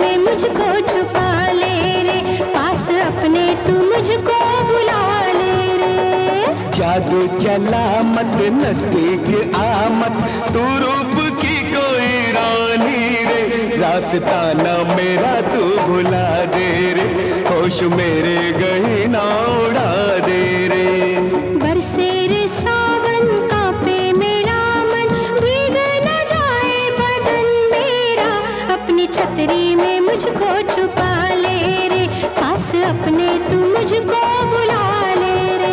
में मुझको छुपा ले रे, पास अपने तू मुझको बुला ले रे। जादू चला मत नजदीक आ मत, तू रूप की कोई रानी रे, रास्ता न मेरा तू भुला दे रे, होश मेरे गही ना उड़ा दे रे। बरसे रे सावन कांपे मेरा मन, भीग न जाए बदन मेरा, अपनी छतरी में मुझको छुपा ले रे, पास अपने तू मुझको बुला ले रे।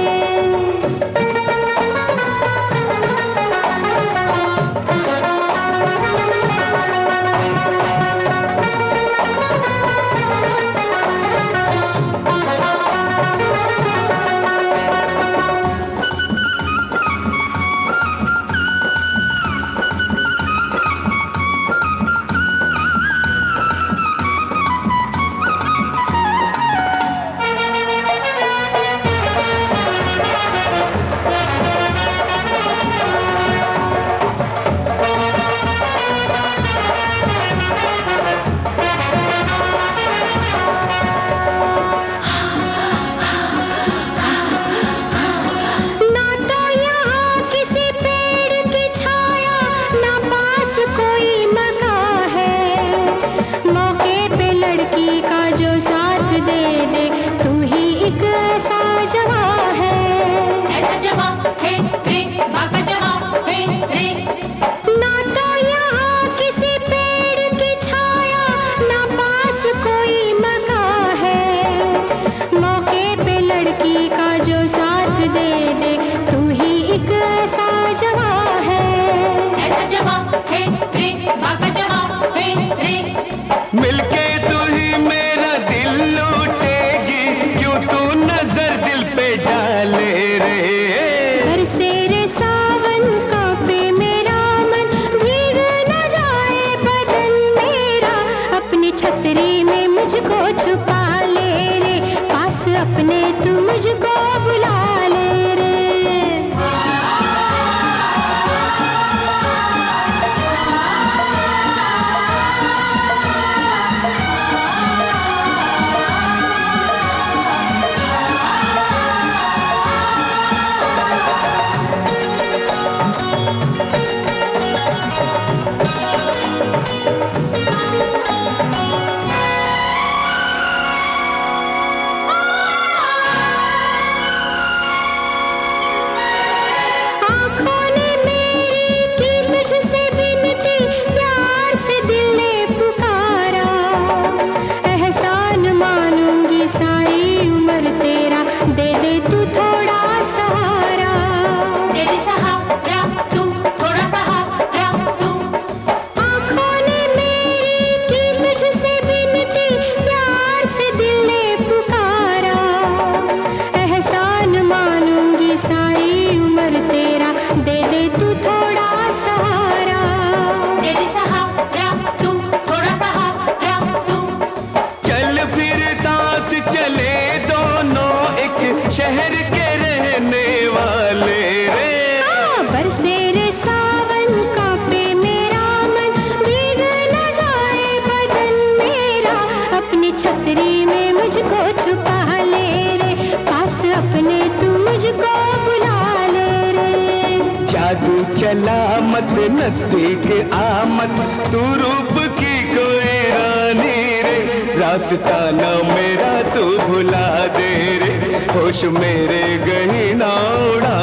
मिलके तू ही मेरा दिल लूटेगी, क्यों तू नजर दिल पे डाले रे। बरसे रे सावन कांपे मेरा मन, भीग न जाए बदन मेरा, अपनी छतरी में मुझको छुपा ले रे, पास अपने तू मुझको बुला ले रे। शहर के रहने वाले रे। बरसे रे सावन कांपे मेरा मन, भीग न जाए बदन मेरा, अपनी छतरी में मुझको छुपा ले रे, पास अपने तू मुझको बुला ले रे। जादू चला मत नजदीक आ मत, तू रूप की कोई रानी रे, रास्ता न मेरा तू भुला दे रे, होश मेरे गही ना उड़ा